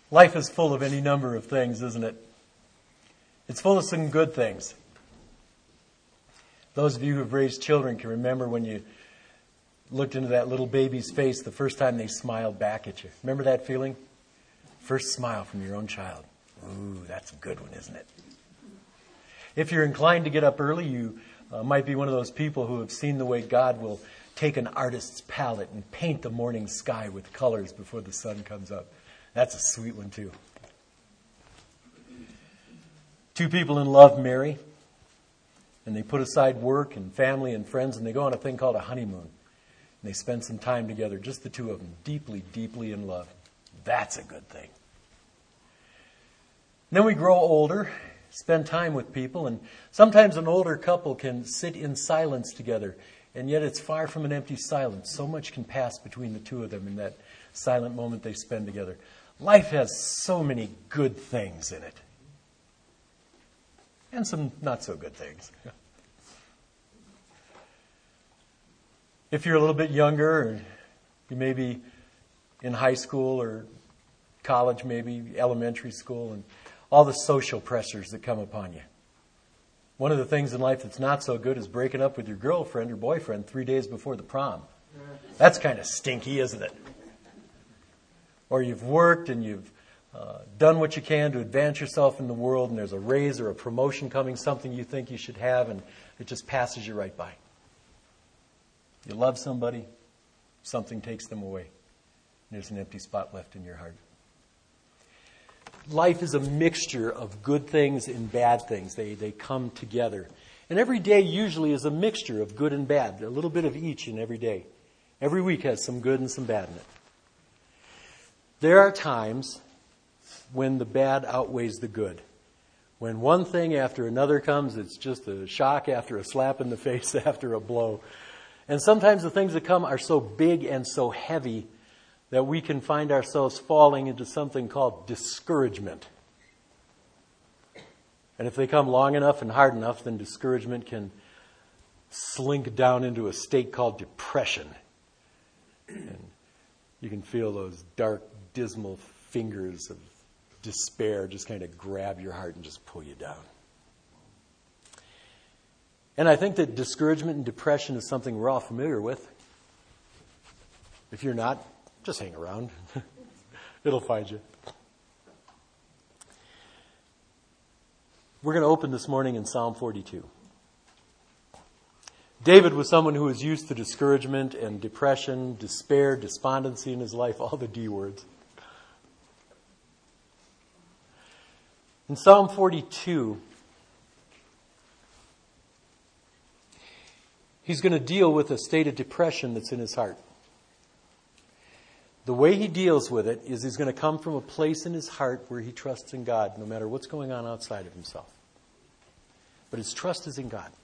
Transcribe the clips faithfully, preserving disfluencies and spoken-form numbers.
Life is full of any number of things, isn't it? It's full of some good things. Those of you who have raised children can remember when you looked into that little baby's face the first time they smiled back at you. Remember that feeling? First smile from your own child. Ooh, that's a good one, isn't it? If you're inclined to get up early, you uh, might be one of those people who have seen the way God will take an artist's palette and paint the morning sky with colors before the sun comes up. That's a sweet one, too. Two people in love marry, and they put aside work and family and friends, and they go on a thing called a honeymoon. And they spend some time together, just the two of them, deeply, deeply in love. That's a good thing. Then we grow older, spend time with people, and sometimes an older couple can sit in silence together, and yet it's far from an empty silence. So much can pass between the two of them in that silent moment they spend together. Life has so many good things in it. And some not so good things. If you're a little bit younger, or you may be in high school or college, maybe elementary school, and all the social pressures that come upon you. One of the things in life that's not so good is breaking up with your girlfriend or boyfriend three days before the prom. That's kind of stinky, isn't it? Or you've worked and you've uh, done what you can to advance yourself in the world, and there's a raise or a promotion coming, something you think you should have, and it just passes you right by. You love somebody, something takes them away, and there's an empty spot left in your heart. Life is a mixture of good things and bad things. They they come together. And every day usually is a mixture of good and bad. A little bit of each in every day. Every week has some good and some bad in it. There are times when the bad outweighs the good. When one thing after another comes, it's just a shock after a slap in the face after a blow. And sometimes the things that come are so big and so heavy that we can find ourselves falling into something called discouragement. And if they come long enough and hard enough, then discouragement can slink down into a state called depression. And you can feel those dark, dismal fingers of despair just kind of grab your heart and just pull you down. And I think that discouragement and depression is something we're all familiar with. If you're not, just hang around. It'll find you. We're going to open this morning in Psalm forty-two. David was someone who was used to discouragement and depression, despair, despondency in his life, all the D words. In Psalm forty-two, he's going to deal with a state of depression that's in his heart. The way he deals with it is he's going to come from a place in his heart where he trusts in God, no matter what's going on outside of himself. But his trust is in God.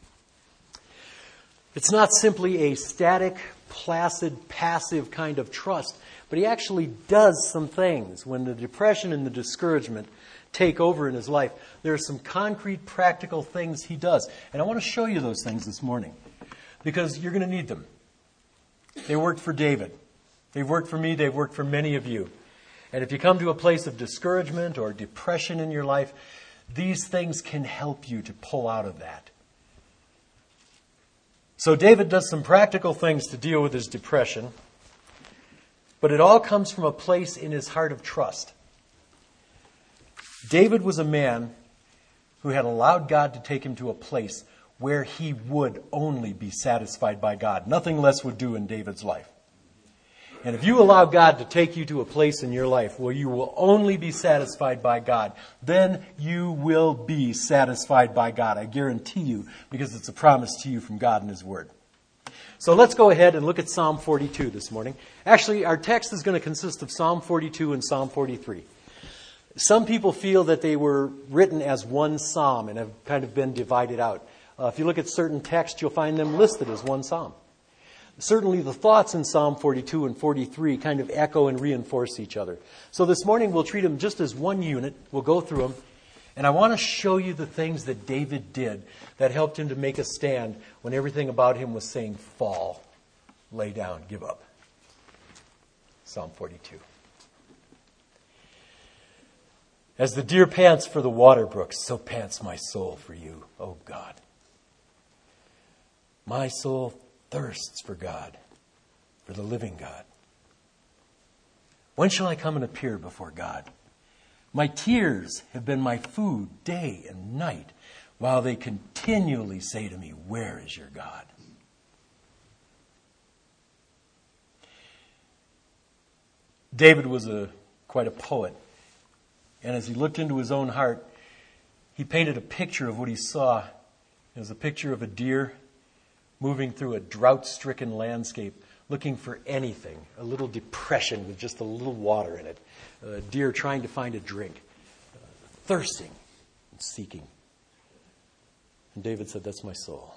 It's not simply a static, placid, passive kind of trust, but he actually does some things. When the depression and the discouragement take over in his life, there are some concrete, practical things he does. And I want to show you those things this morning, because you're going to need them. They worked for David. They've worked for me. They've worked for many of you. And if you come to a place of discouragement or depression in your life, these things can help you to pull out of that. So David does some practical things to deal with his depression, but it all comes from a place in his heart of trust. David was a man who had allowed God to take him to a place where he would only be satisfied by God. Nothing less would do in David's life. And if you allow God to take you to a place in your life where you will only be satisfied by God, then you will be satisfied by God. I guarantee you, because it's a promise to you from God and His Word. So let's go ahead and look at Psalm forty-two this morning. Actually, our text is going to consist of Psalm forty-two and Psalm forty-three. Some people feel that they were written as one psalm and have kind of been divided out. Uh, if you look at certain texts, you'll find them listed as one psalm. Certainly the thoughts in Psalm forty-two and forty-three kind of echo and reinforce each other. So this morning we'll treat them just as one unit. We'll go through them. And I want to show you the things that David did that helped him to make a stand when everything about him was saying, fall, lay down, give up. Psalm forty-two. As the deer pants for the water brooks, so pants my soul for you, O God. My soul thirsts for God, for the living God. When shall I come and appear before God? My tears have been my food day and night, while they continually say to me, where is your God? David was a quite a poet. And as he looked into his own heart, he painted a picture of what he saw. It was a picture of a deer moving through a drought-stricken landscape, looking for anything, a little depression with just a little water in it, a deer trying to find a drink, uh, thirsting and seeking. And David said, that's my soul.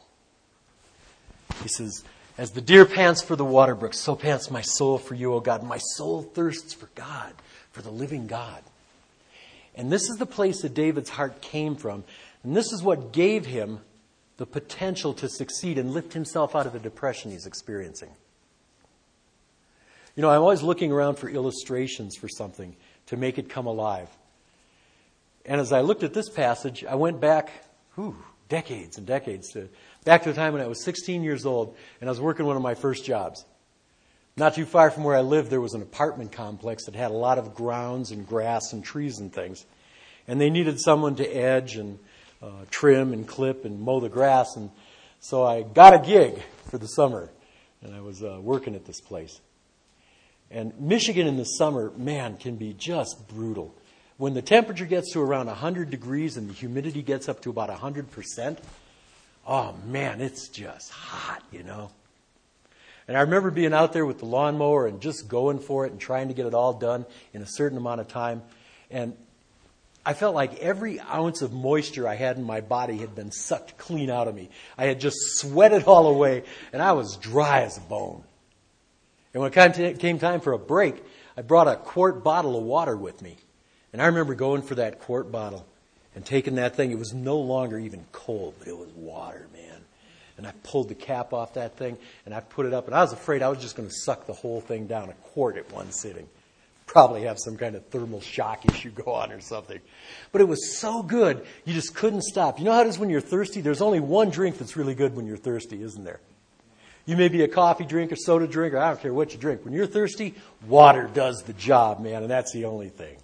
He says, as the deer pants for the water brooks, so pants my soul for you, O God. My soul thirsts for God, for the living God. And this is the place that David's heart came from. And this is what gave him the potential to succeed and lift himself out of the depression he's experiencing. You know, I'm always looking around for illustrations for something to make it come alive. And as I looked at this passage, I went back, whew, decades and decades, to back to the time when I was sixteen years old and I was working one of my first jobs. Not too far from where I lived, there was an apartment complex that had a lot of grounds and grass and trees and things. And they needed someone to edge and uh, trim and clip and mow the grass. And so I got a gig for the summer. And I was uh, working at this place. And Michigan in the summer, man, can be just brutal. When the temperature gets to around one hundred degrees and the humidity gets up to about one hundred percent, oh man, it's just hot, you know. And I remember being out there with the lawnmower and just going for it and trying to get it all done in a certain amount of time. And I felt like every ounce of moisture I had in my body had been sucked clean out of me. I had just sweated all away, and I was dry as a bone. And when it came time for a break, I brought a quart bottle of water with me. And I remember going for that quart bottle and taking that thing. It was no longer even cold, but it was water, man. And I pulled the cap off that thing, and I put it up. And I was afraid I was just going to suck the whole thing down, a quart at one sitting. Probably have some kind of thermal shock issue go on or something. But it was so good, you just couldn't stop. You know how it is when you're thirsty? There's only one drink that's really good when you're thirsty, isn't there? You may be a coffee drinker, soda drinker, I don't care what you drink. When you're thirsty, water does the job, man, and that's the only thing.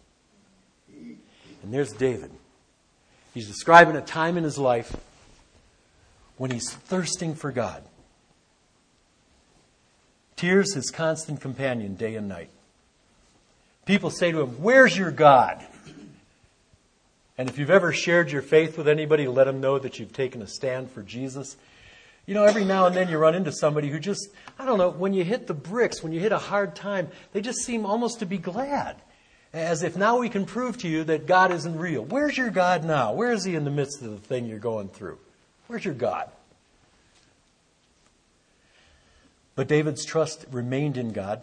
And there's David. He's describing a time in his life when he's thirsting for God. Tears, his constant companion day and night. People say to him, where's your God? And if you've ever shared your faith with anybody, let them know that you've taken a stand for Jesus. You know, every now and then you run into somebody who just, I don't know, when you hit the bricks, when you hit a hard time, they just seem almost to be glad. As if now we can prove to you that God isn't real. Where's your God now? Where is he in the midst of the thing you're going through? Where's your God? But David's trust remained in God.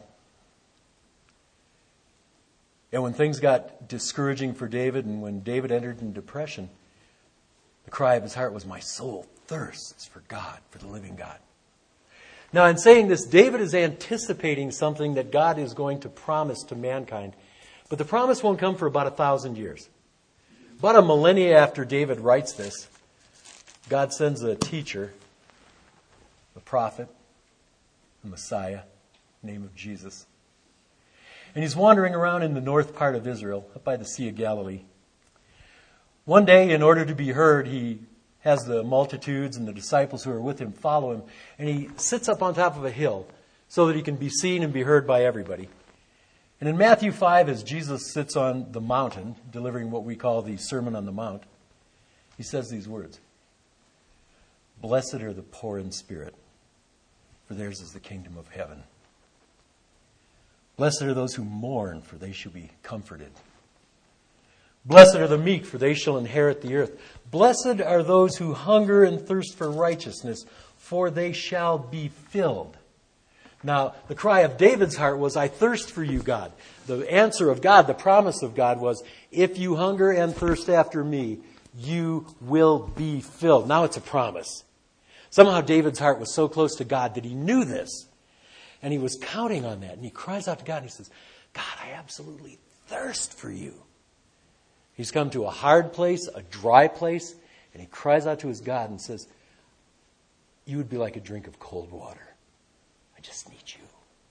And when things got discouraging for David, and when David entered in depression, the cry of his heart was, my soul thirsts for God, for the living God. Now, in saying this, David is anticipating something that God is going to promise to mankind. But the promise won't come for about a thousand years. About a millennia after David writes this, God sends a teacher, a prophet, the Messiah, name of Jesus. And he's wandering around in the north part of Israel, up by the Sea of Galilee. One day, in order to be heard, he has the multitudes and the disciples who are with him follow him. And he sits up on top of a hill so that he can be seen and be heard by everybody. And in Matthew five, as Jesus sits on the mountain, delivering what we call the Sermon on the Mount, he says these words. Blessed are the poor in spirit, for theirs is the kingdom of heaven. Blessed are those who mourn, for they shall be comforted. Blessed are the meek, for they shall inherit the earth. Blessed are those who hunger and thirst for righteousness, for they shall be filled. Now, the cry of David's heart was, I thirst for you, God. The answer of God, the promise of God was, if you hunger and thirst after me, you will be filled. Now it's a promise. Somehow David's heart was so close to God that he knew this. And he was counting on that. And he cries out to God and he says, God, I absolutely thirst for you. He's come to a hard place, a dry place, and he cries out to his God and says, you would be like a drink of cold water. I just need you.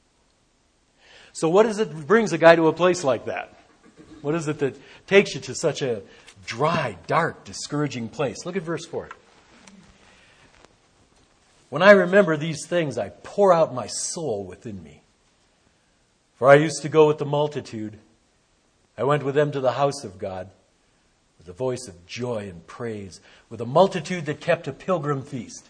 So what is it that brings a guy to a place like that? What is it that takes you to such a dry, dark, discouraging place? Look at verse four. When I remember these things, I pour out my soul within me. For I used to go with the multitude. I went with them to the house of God with a voice of joy and praise, with a multitude that kept a pilgrim feast.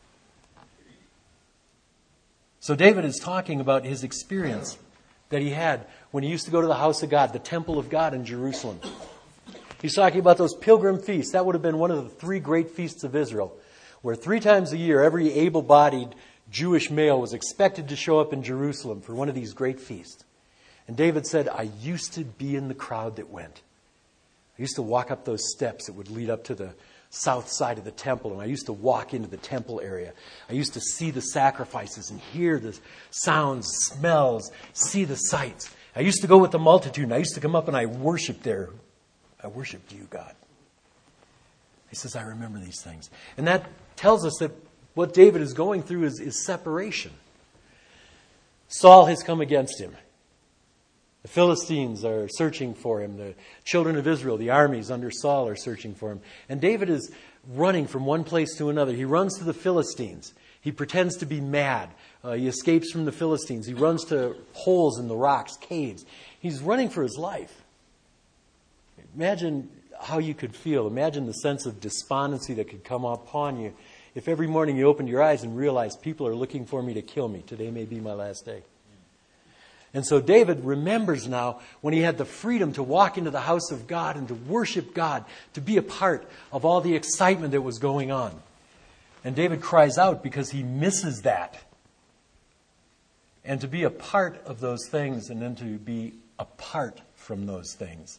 So David is talking about his experience that he had when he used to go to the house of God, the temple of God in Jerusalem. He's talking about those pilgrim feasts. That would have been one of the three great feasts of Israel, where three times a year, every able-bodied Jewish male was expected to show up in Jerusalem for one of these great feasts. And David said, I used to be in the crowd that went. I used to walk up those steps that would lead up to the south side of the temple, and I used to walk into the temple area. I used to see the sacrifices and hear the sounds, smells, see the sights. I used to go with the multitude, and I used to come up and I worshiped there. I worshiped you, God. He says, I remember these things. And that tells us that what David is going through is, is separation. Saul has come against him. The Philistines are searching for him. The children of Israel, the armies under Saul, are searching for him. And David is running from one place to another. He runs to the Philistines. He pretends to be mad. Uh, he escapes from the Philistines. He runs to holes in the rocks, caves. He's running for his life. Imagine how you could feel. Imagine the sense of despondency that could come upon you if every morning you opened your eyes and realized people are looking for me to kill me. Today may be my last day. And so David remembers now when he had the freedom to walk into the house of God and to worship God, to be a part of all the excitement that was going on. And David cries out because he misses that. And to be a part of those things and then to be apart from those things,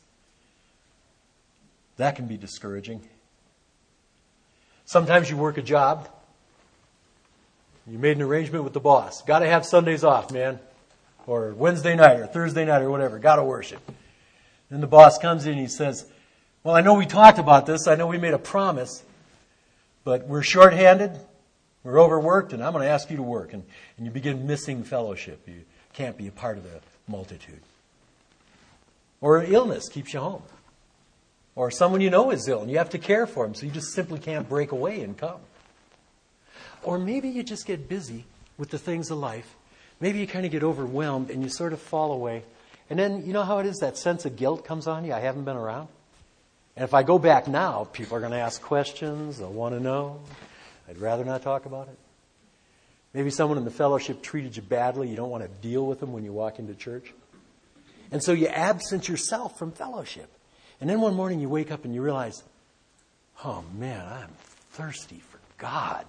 that can be discouraging. Sometimes you work a job. You made an arrangement with the boss. Got to have Sundays off, man. Or Wednesday night or Thursday night or whatever. Got to worship. Then the boss comes in and he says, well, I know we talked about this. I know we made a promise. But we're shorthanded. We're overworked. And I'm going to ask you to work. And, and you begin missing fellowship. You can't be a part of the multitude. Or illness keeps you home. Or someone you know is ill and you have to care for them. So you just simply can't break away and come. Or maybe you just get busy with the things of life. Maybe you kind of get overwhelmed and you sort of fall away. And then, you know how it is? That sense of guilt comes on you. I haven't been around. And if I go back now, people are going to ask questions. They'll want to know. I'd rather not talk about it. Maybe someone in the fellowship treated you badly. You don't want to deal with them when you walk into church. And so you absent yourself from fellowship. And then one morning you wake up and you realize, oh man, I'm thirsty for God.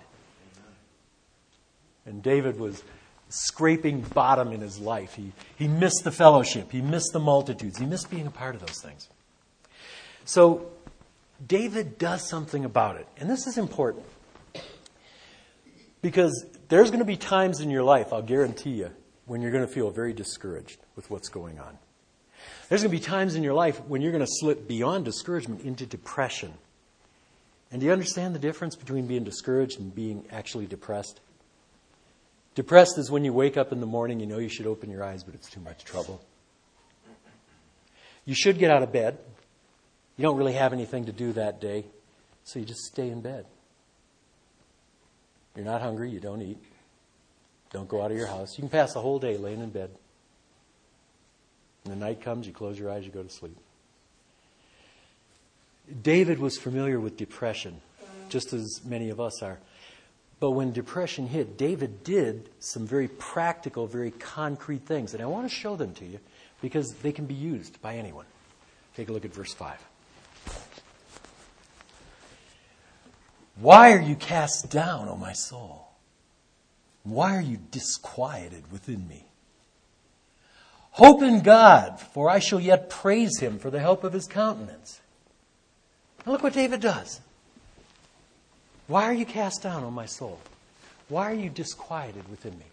And David was scraping bottom in his life. He, he missed the fellowship. He missed the multitudes. He missed being a part of those things. So David does something about it. And this is important. Because there's going to be times in your life, I'll guarantee you, when you're going to feel very discouraged with what's going on. There's going to be times in your life when you're going to slip beyond discouragement into depression. And do you understand the difference between being discouraged and being actually depressed? Depressed is when you wake up in the morning, you know you should open your eyes, but it's too much trouble. You should get out of bed. You don't really have anything to do that day, so you just stay in bed. You're not hungry, you don't eat. Don't go out of your house. You can pass the whole day laying in bed. When the night comes, you close your eyes, you go to sleep. David was familiar with depression, just as many of us are. But when depression hit, David did some very practical, very concrete things. And I want to show them to you because they can be used by anyone. Take a look at verse five. Why are you cast down, O my soul? Why are you disquieted within me? Hope in God, for I shall yet praise him for the help of his countenance. Now look what David does. Why are you cast down, O my soul? Why are you disquieted within me?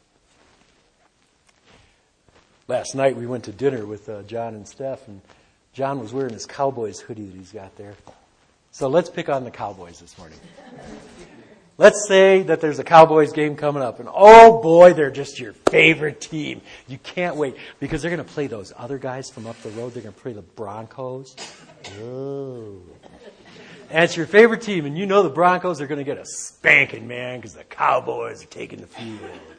Last night we went to dinner with uh, John and Steph, and John was wearing his Cowboys hoodie that he's got there. So let's pick on the Cowboys this morning. Let's say that there's a Cowboys game coming up, and oh boy, they're just your favorite team. You can't wait, because they're going to play those other guys from up the road. They're going to play the Broncos. Oh. And it's your favorite team, and you know the Broncos are going to get a spanking, man, because the Cowboys are taking the field.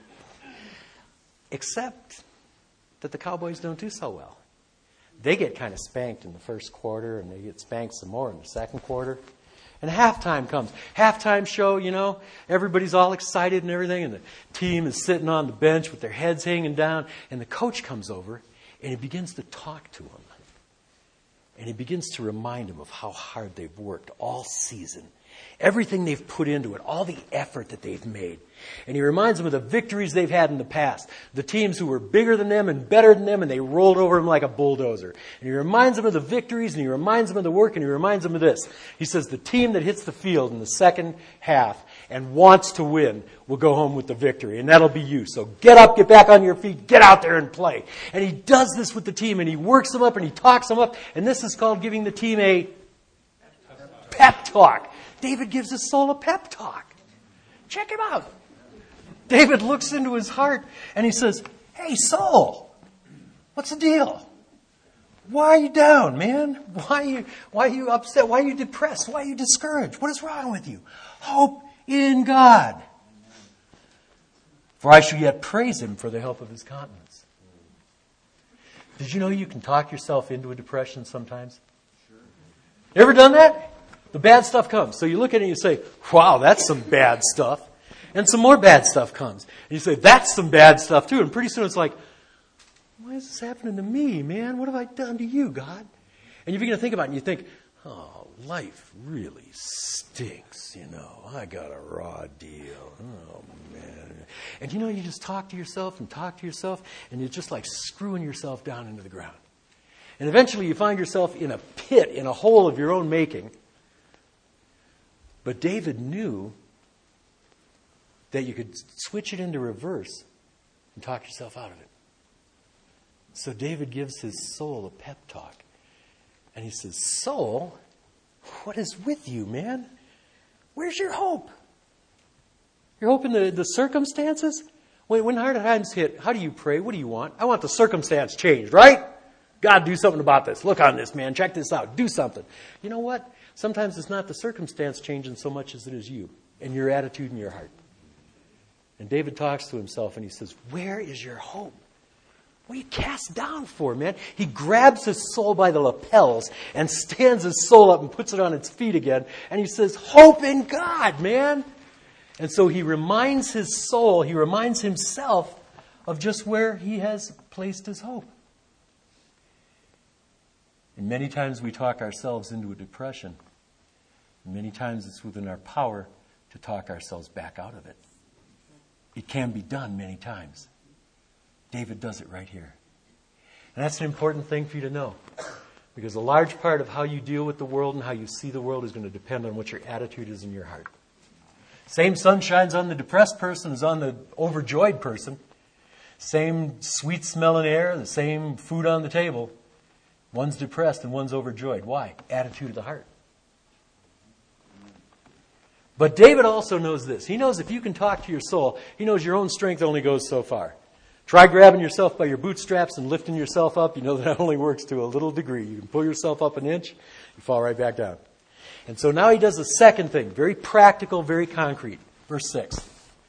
Except that the Cowboys don't do so well. They get kind of spanked in the first quarter, and they get spanked some more in the second quarter. And halftime comes. Halftime show, you know, everybody's all excited and everything, and the team is sitting on the bench with their heads hanging down, and the coach comes over, and he begins to talk to them. And he begins to remind them of how hard they've worked all season. Everything they've put into it, all the effort that they've made. And he reminds them of the victories they've had in the past. The teams who were bigger than them and better than them, and they rolled over them like a bulldozer. And he reminds them of the victories, and he reminds them of the work, and he reminds them of this. He says the team that hits the field in the second half and wants to win will go home with the victory. And that'll be you. So get up, get back on your feet, get out there and play. And he does this with the team, and he works them up, and he talks them up. And this is called giving the team a pep talk. David gives his soul a pep talk. Check him out. David looks into his heart and he says, hey, soul, what's the deal? Why are you down, man? Why are you, why are you upset? Why are you depressed? Why are you discouraged? What is wrong with you? Hope in God. For I shall yet praise him for the help of his countenance. Did you know you can talk yourself into a depression sometimes? Sure. You ever done that? The bad stuff comes. So you look at it and you say, wow, that's some bad stuff. And some more bad stuff comes. And you say, that's some bad stuff too. And pretty soon it's like, why is this happening to me, man? What have I done to you, God? And you begin to think about it and you think, oh, life really stinks, you know. I got a raw deal. Oh, man. And you know, you just talk to yourself and talk to yourself, and you're just like screwing yourself down into the ground. And eventually you find yourself in a pit, in a hole of your own making. But David knew that you could switch it into reverse and talk yourself out of it. So David gives his soul a pep talk. And he says, soul, what is with you, man? Where's your hope? Your hope in the, the circumstances? When, when hard times hit, how do you pray? What do you want? I want the circumstance changed, right? God, do something about this. Look on this, man. Check this out. Do something. You know what? Sometimes it's not the circumstance changing so much as it is you and your attitude and your heart. And David talks to himself and he says, where is your hope? What are you cast down for, man? He grabs his soul by the lapels and stands his soul up and puts it on its feet again. And he says, hope in God, man. And so he reminds his soul, he reminds himself of just where he has placed his hope. And many times we talk ourselves into a depression. And many times it's within our power to talk ourselves back out of it. It can be done many times. David does it right here. And that's an important thing for you to know. Because a large part of how you deal with the world and how you see the world is going to depend on what your attitude is in your heart. Same sun shines on the depressed person as on the overjoyed person. Same sweet smelling air, the same food on the table. One's depressed and one's overjoyed. Why? Attitude of the heart. But David also knows this. He knows if you can talk to your soul, he knows your own strength only goes so far. Try grabbing yourself by your bootstraps and lifting yourself up. You know that only works to a little degree. You can pull yourself up an inch, you fall right back down. And so now he does the second thing, very practical, very concrete. Verse six.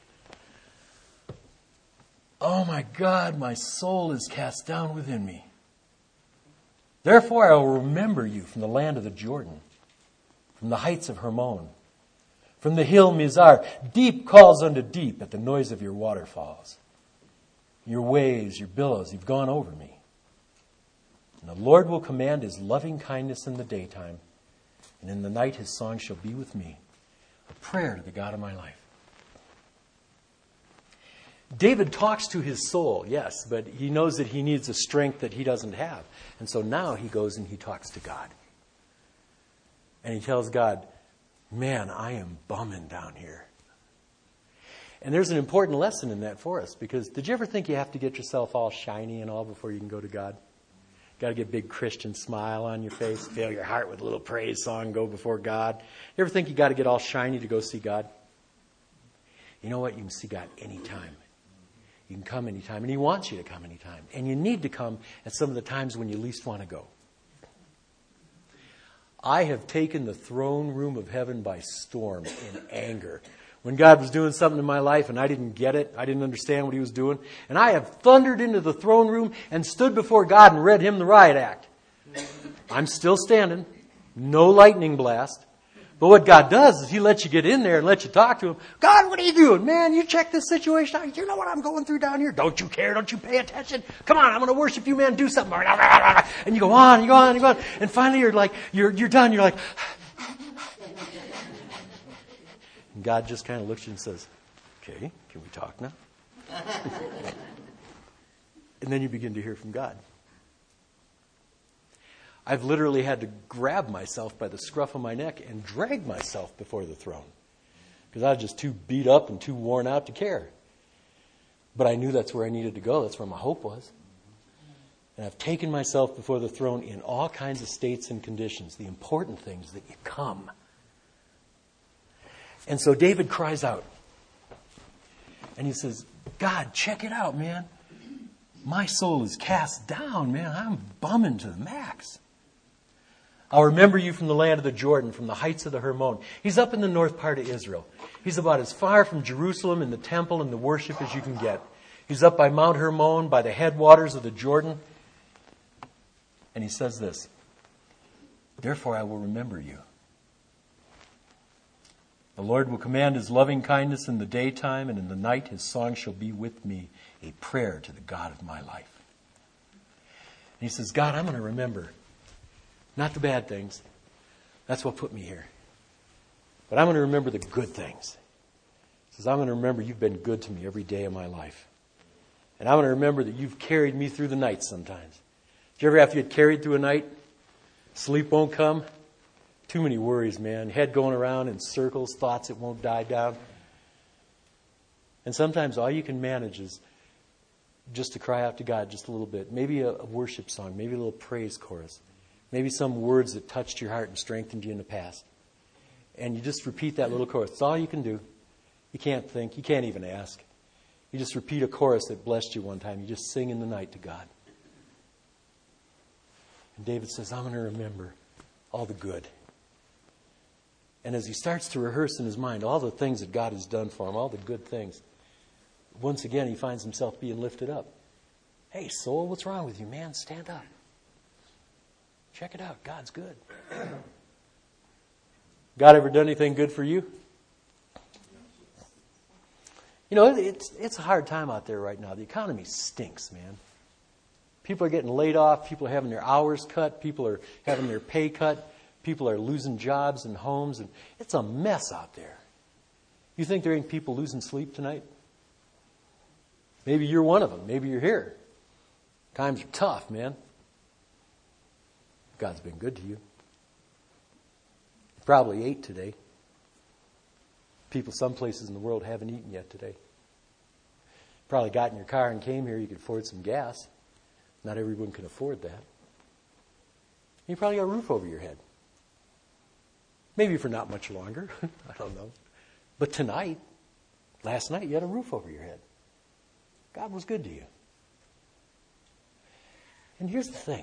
Oh my God, my soul is cast down within me. Therefore I will remember you from the land of the Jordan, from the heights of Hermon, from the hill Mizar. Deep calls unto deep at the noise of your waterfalls. Your waves, your billows, you've gone over me. And the Lord will command his loving kindness in the daytime, and in the night his song shall be with me, a prayer to the God of my life. David talks to his soul, yes, but he knows that he needs a strength that he doesn't have. And so now he goes and he talks to God. And he tells God, man, I am bumming down here. And there's an important lesson in that for us, because did you ever think you have to get yourself all shiny and all before you can go to God? Got to get a big Christian smile on your face. Fill your heart with a little praise song. Go before God. You ever think you got to get all shiny to go see God? You know what? You can see God anytime. You can come anytime. And He wants you to come anytime. And you need to come at some of the times when you least want to go. I have taken the throne room of heaven by storm in anger. When God was doing something in my life and I didn't get it, I didn't understand what He was doing, and I have thundered into the throne room and stood before God and read Him the riot act. I'm still standing. No lightning blast. But what God does is He lets you get in there and lets you talk to Him. God, what are you doing? Man, you check this situation out. You know what I'm going through down here? Don't you care? Don't you pay attention? Come on, I'm going to worship you, man. Do something. And you go on, you go on, you go on. And finally you're like, you're, you're done. You're like... And God just kind of looks at you and says, okay, can we talk now? And then you begin to hear from God. I've literally had to grab myself by the scruff of my neck and drag myself before the throne. Because I was just too beat up and too worn out to care. But I knew that's where I needed to go. That's where my hope was. And I've taken myself before the throne in all kinds of states and conditions. The important thing is that you come. And so David cries out. And he says, God, check it out, man. My soul is cast down, man. I'm bumming to the max. I'll remember you from the land of the Jordan, from the heights of the Hermon. He's up in the north part of Israel. He's about as far from Jerusalem and the temple and the worship as you can get. He's up by Mount Hermon, by the headwaters of the Jordan. And he says this, therefore I will remember you. The Lord will command His loving kindness in the daytime, and in the night His song shall be with me, a prayer to the God of my life. And he says, God, I'm going to remember. Not the bad things. That's what put me here. But I'm going to remember the good things. He says, I'm going to remember you've been good to me every day of my life. And I'm going to remember that you've carried me through the night sometimes. Did you ever have to get carried through a night? Sleep won't come? Too many worries, man. Head going around in circles, thoughts that won't die down. And sometimes all you can manage is just to cry out to God just a little bit. Maybe a, a worship song, maybe a little praise chorus. Maybe some words that touched your heart and strengthened you in the past. And you just repeat that little chorus. It's all you can do. You can't think. You can't even ask. You just repeat a chorus that blessed you one time. You just sing in the night to God. And David says, I'm going to remember all the good. And as he starts to rehearse in his mind all the things that God has done for him, all the good things, once again he finds himself being lifted up. Hey, soul, what's wrong with you, man? Stand up. Check it out. God's good. God ever done anything good for you? You know, it's it's a hard time out there right now. The economy stinks, man. People are getting laid off. People are having their hours cut. People are having their pay cut. People are losing jobs and homes. And it's a mess out there. You think there ain't people losing sleep tonight? Maybe you're one of them. Maybe you're here. Times are tough, man. God's been good to you. You probably ate today. People some places in the world haven't eaten yet today. Probably got in your car and came here. You could afford some gas. Not everyone can afford that. You probably got a roof over your head. Maybe for not much longer. I don't know. But tonight, last night, you had a roof over your head. God was good to you. And here's the thing.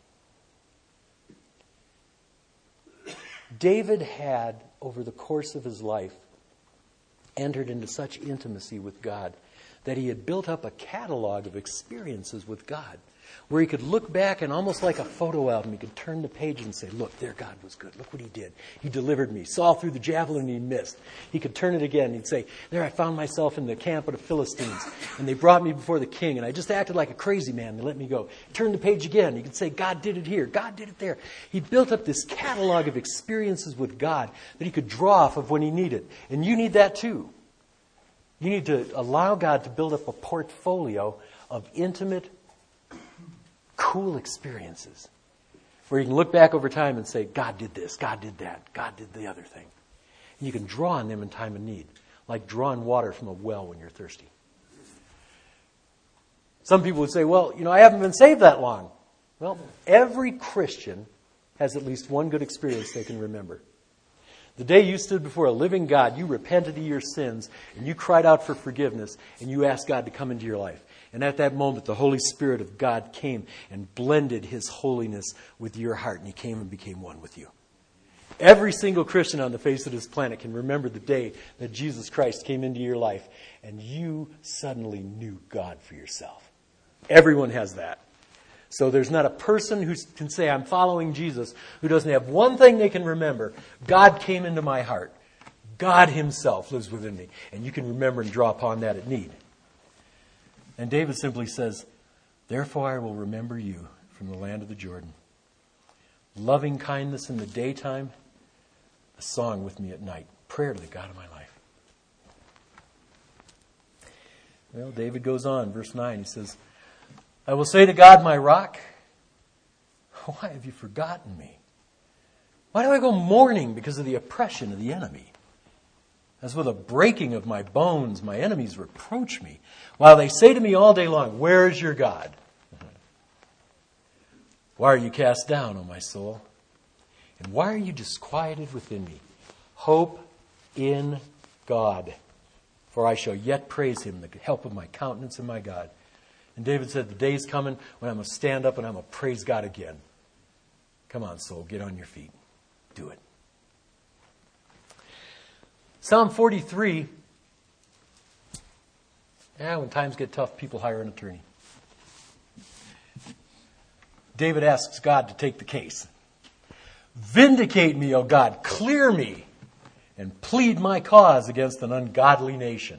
David had, over the course of his life, entered into such intimacy with God that he had built up a catalog of experiences with God where he could look back and almost like a photo album, he could turn the page and say, look, there God was good. Look what he did. He delivered me. Saw through the javelin he missed. He could turn it again. He'd say, there I found myself in the camp of the Philistines and they brought me before the king and I just acted like a crazy man. They let me go. Turn the page again. He could say, God did it here. God did it there. He built up this catalog of experiences with God that he could draw off of when he needed. And you need that too. You need to allow God to build up a portfolio of intimate, cool experiences where you can look back over time and say, God did this, God did that, God did the other thing. And you can draw on them in time of need, like drawing water from a well when you're thirsty. Some people would say, well, you know, I haven't been saved that long. Well, every Christian has at least one good experience they can remember. The day you stood before a living God, you repented of your sins, and you cried out for forgiveness, and you asked God to come into your life. And at that moment, the Holy Spirit of God came and blended His holiness with your heart, and He came and became one with you. Every single Christian on the face of this planet can remember the day that Jesus Christ came into your life, and you suddenly knew God for yourself. Everyone has that. So there's not a person who can say, I'm following Jesus, who doesn't have one thing they can remember. God came into my heart. God Himself lives within me. And you can remember and draw upon that at need. And David simply says, therefore I will remember you from the land of the Jordan. Loving kindness in the daytime, a song with me at night. Prayer to the God of my life. Well, David goes on, verse nine, he says, I will say to God, my rock, why have you forgotten me? Why do I go mourning because of the oppression of the enemy? As with a breaking of my bones, my enemies reproach me, while they say to me all day long, where is your God? Why are you cast down, O my soul? And why are you disquieted within me? Hope in God, for I shall yet praise Him, the help of my countenance and my God. And David said, the day's coming when I'm going to stand up and I'm going to praise God again. Come on, soul, get on your feet. Do it. Psalm forty-three. Yeah, when times get tough, people hire an attorney. David asks God to take the case. Vindicate me, O God, clear me, and plead my cause against an ungodly nation.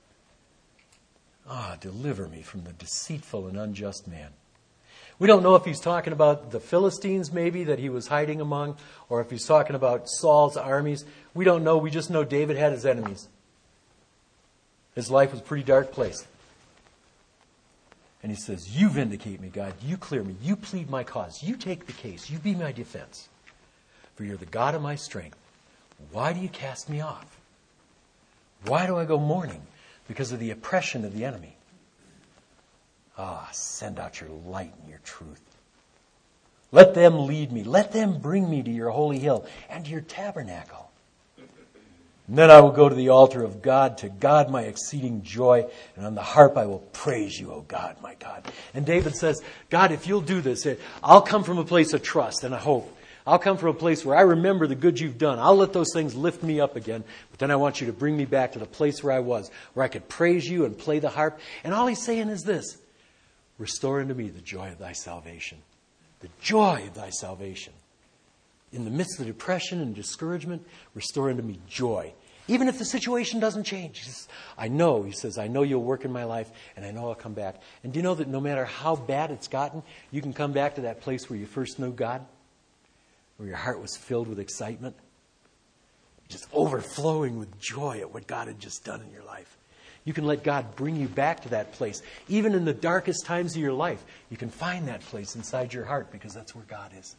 Ah, deliver me from the deceitful and unjust man. We don't know if he's talking about the Philistines maybe that he was hiding among, or if he's talking about Saul's armies. We don't know. We just know David had his enemies. His life was a pretty dark place. And he says, you vindicate me, God. You clear me. You plead my cause. You take the case. You be my defense. For you're the God of my strength. Why do you cast me off? Why do I go mourning? Because of the oppression of the enemy. Ah, send out your light and your truth. Let them lead me. Let them bring me to your holy hill and to your tabernacle. And then I will go to the altar of God, to God my exceeding joy, and on the harp I will praise you, O God, my God. And David says, God, if you'll do this, I'll come from a place of trust and a hope. I'll come from a place where I remember the good you've done. I'll let those things lift me up again. But then I want you to bring me back to the place where I was, where I could praise you and play the harp. And all he's saying is this, restore unto me the joy of thy salvation. The joy of thy salvation. In the midst of depression and discouragement, restore unto me joy. Even if the situation doesn't change. He says, I know, he says, I know you'll work in my life, and I know I'll come back. And do you know that no matter how bad it's gotten, you can come back to that place where you first knew God? Where your heart was filled with excitement, just overflowing with joy at what God had just done in your life. You can let God bring you back to that place. Even in the darkest times of your life, you can find that place inside your heart because that's where God is.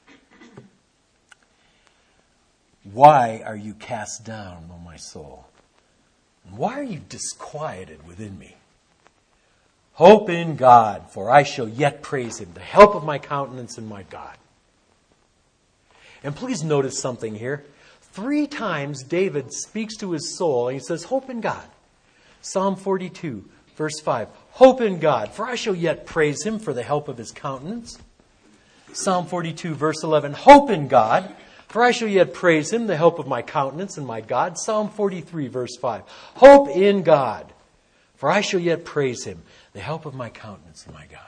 Why are you cast down, O my soul? And why are you disquieted within me? Hope in God, for I shall yet praise Him, the help of my countenance and my God. And please notice something here. Three times David speaks to his soul and he says, hope in God. Psalm forty-two, verse five. Hope in God, for I shall yet praise Him for the help of His countenance. Psalm forty-two, verse eleven. Hope in God, for I shall yet praise Him, the help of my countenance and my God. Psalm forty-three, verse five. Hope in God, for I shall yet praise Him, the help of my countenance and my God.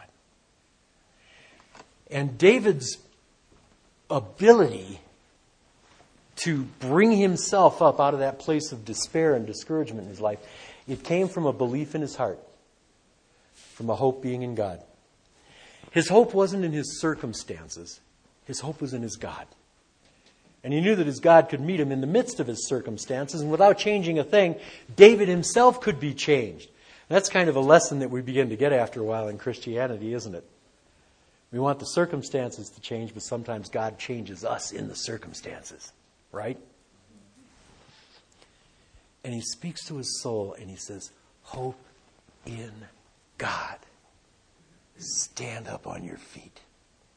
And David's ability to bring himself up out of that place of despair and discouragement in his life, it came from a belief in his heart, from a hope being in God. His hope wasn't in his circumstances. His hope was in his God. And he knew that his God could meet him in the midst of his circumstances, and without changing a thing, David himself could be changed. And that's kind of a lesson that we begin to get after a while in Christianity, isn't it? We want the circumstances to change, but sometimes God changes us in the circumstances, right? And he speaks to his soul and he says, hope in God. Stand up on your feet.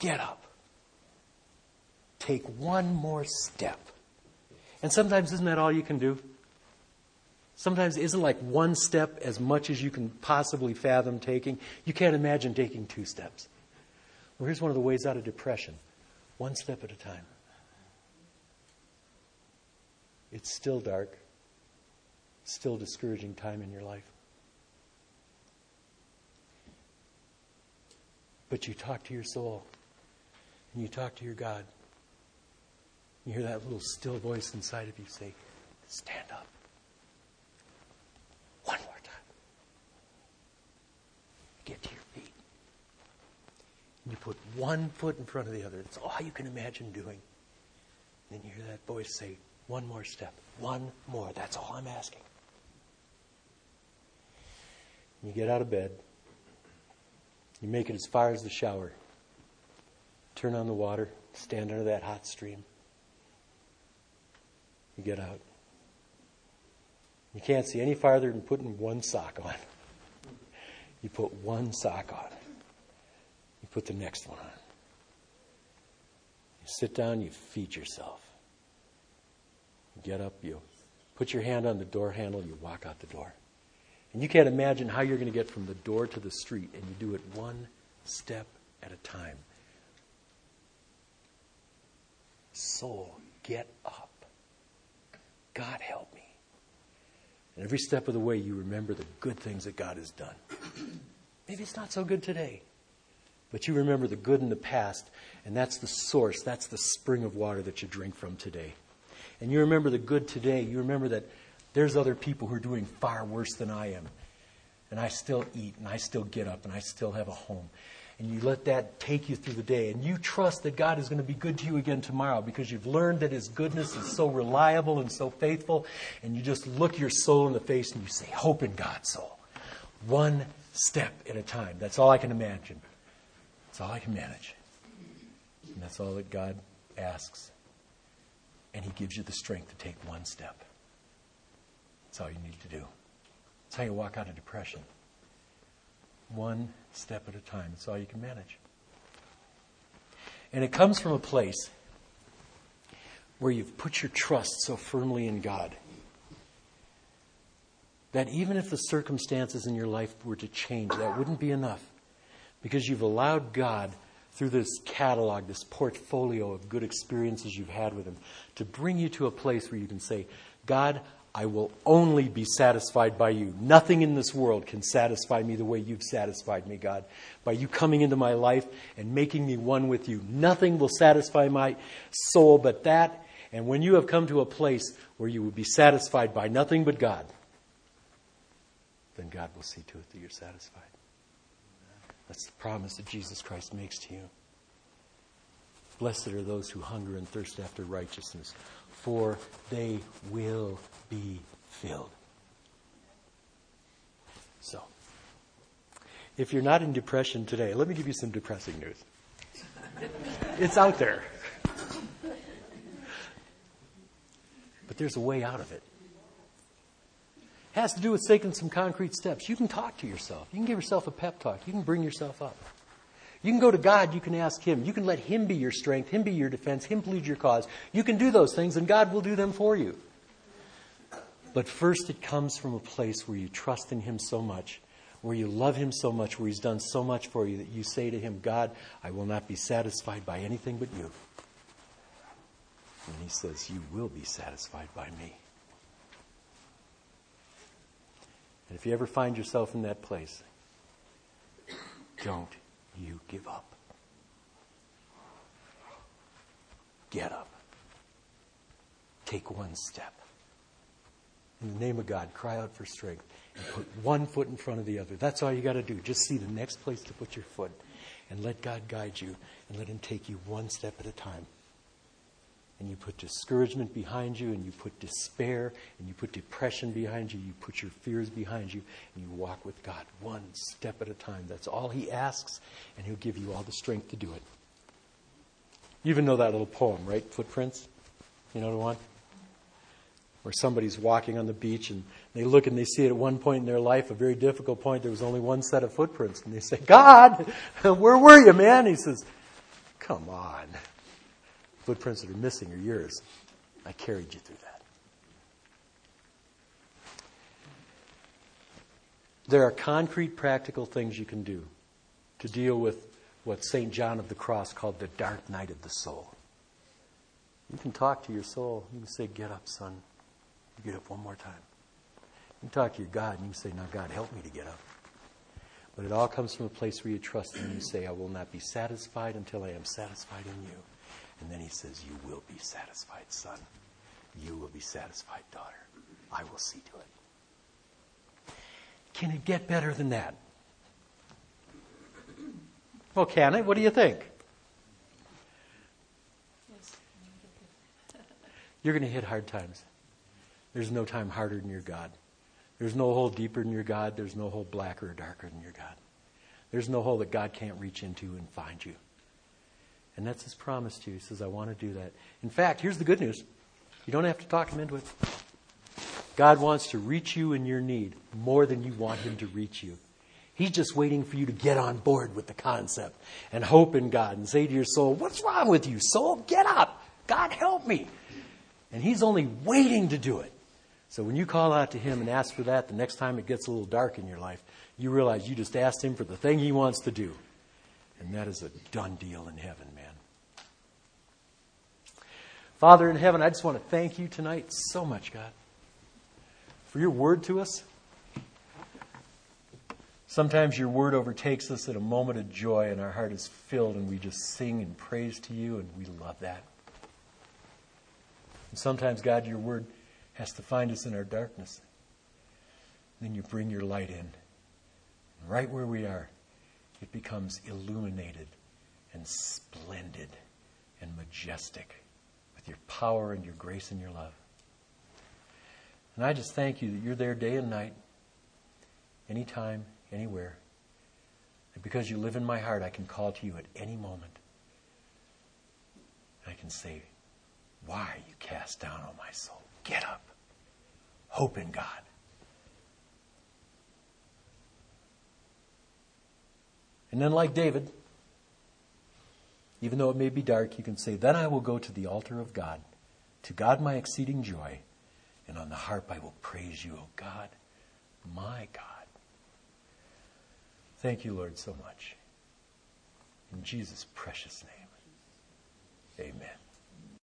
Get up. Take one more step. And sometimes isn't that all you can do? Sometimes isn't like one step as much as you can possibly fathom taking? You can't imagine taking two steps. Well, here's one of the ways out of depression. One step at a time. It's still dark. Still discouraging time in your life. But you talk to your soul. And you talk to your God. You hear that little still voice inside of you say, stand up. One more time. Get to your feet. And you put one foot in front of the other. That's all you can imagine doing. And then you hear that voice say, one more step. One more. That's all I'm asking. You get out of bed. You make it as far as the shower. Turn on the water. Stand under that hot stream. You get out. You can't see any farther than putting one sock on. You put one sock on. You put the next one on. You sit down, you feed yourself. You get up, you put your hand on the door handle, you walk out the door. And you can't imagine how you're going to get from the door to the street, and you do it one step at a time. Soul, get up. God help me. And every step of the way, you remember the good things that God has done. Maybe it's not so good today, but you remember the good in the past, and that's the source, that's the spring of water that you drink from today. And you remember the good today. You remember that there's other people who are doing far worse than I am. And I still eat, and I still get up, and I still have a home. And you let that take you through the day. And you trust that God is going to be good to you again tomorrow because you've learned that His goodness is so reliable and so faithful. And you just look your soul in the face and you say, hope in God, soul. One step at a time. That's all I can imagine. That's all I can manage. And that's all that God asks. And He gives you the strength to take one step. That's all you need to do. That's how you walk out of depression. One step at a time. That's all you can manage. And it comes from a place where you've put your trust so firmly in God that even if the circumstances in your life were to change, that wouldn't be enough. Because you've allowed God, through this catalog, this portfolio of good experiences you've had with Him, to bring you to a place where you can say, God, I will only be satisfied by You. Nothing in this world can satisfy me the way You've satisfied me, God. By You coming into my life and making me one with You. Nothing will satisfy my soul but that. And when you have come to a place where you will be satisfied by nothing but God, then God will see to it that you're satisfied. That's the promise that Jesus Christ makes to you. Blessed are those who hunger and thirst after righteousness, for they will be filled. So, if you're not in depression today, let me give you some depressing news. It's out there. But there's a way out of it. It has to do with taking some concrete steps. You can talk to yourself. You can give yourself a pep talk. You can bring yourself up. You can go to God. You can ask Him. You can let Him be your strength, Him be your defense, Him plead your cause. You can do those things, and God will do them for you. But first it comes from a place where you trust in Him so much, where you love Him so much, where He's done so much for you that you say to Him, God, I will not be satisfied by anything but You. And He says, You will be satisfied by Me. And if you ever find yourself in that place, don't you give up. Get up. Take one step. In the name of God, cry out for strength and put one foot in front of the other. That's all you got to do. Just see the next place to put your foot and let God guide you and let Him take you one step at a time. And you put discouragement behind you, and you put despair, and you put depression behind you, you put your fears behind you, and you walk with God one step at a time. That's all He asks, and He'll give you all the strength to do it. You even know that little poem, right? Footprints? You know the one? Where somebody's walking on the beach, and they look and they see at one point in their life, a very difficult point, there was only one set of footprints. And they say, God, where were you, man? He says, come on. Footprints that are missing are yours. I carried you through that. There are concrete, practical things you can do to deal with what Saint John of the Cross called the dark night of the soul. You can talk to your soul. You can say, get up, son. You get up one more time. You can talk to your God and you can say, now God, help me to get up. But it all comes from a place where you trust Him and you say, I will not be satisfied until I am satisfied in you. And then He says, you will be satisfied, son. You will be satisfied, daughter. I will see to it. Can it get better than that? Well, can it? What do you think? You're going to hit hard times. There's no time harder than your God. There's no hole deeper than your God. There's no hole blacker or darker than your God. There's no hole that God can't reach into and find you. And that's His promise to you. He says, I want to do that. In fact, here's the good news. You don't have to talk Him into it. God wants to reach you in your need more than you want Him to reach you. He's just waiting for you to get on board with the concept and hope in God and say to your soul, what's wrong with you, soul? Get up. God, help me. And He's only waiting to do it. So when you call out to Him and ask for that, the next time it gets a little dark in your life, you realize you just asked Him for the thing He wants to do. And that is a done deal in heaven, man. Father in heaven, I just want to thank You tonight so much, God, for Your word to us. Sometimes Your word overtakes us at a moment of joy and our heart is filled and we just sing and praise to You and we love that. And sometimes, God, Your word has to find us in our darkness. Then You bring Your light in. And right where we are, it becomes illuminated and splendid and majestic with Your power and Your grace and Your love. And I just thank You that You're there day and night, anytime, anywhere. And because You live in my heart, I can call to You at any moment. I can say, why are you cast down, O my soul? Get up. Hope in God. And then like David, even though it may be dark, you can say, then I will go to the altar of God, to God my exceeding joy, and on the harp I will praise You, O God, my God. Thank You, Lord, so much. In Jesus' precious name, amen.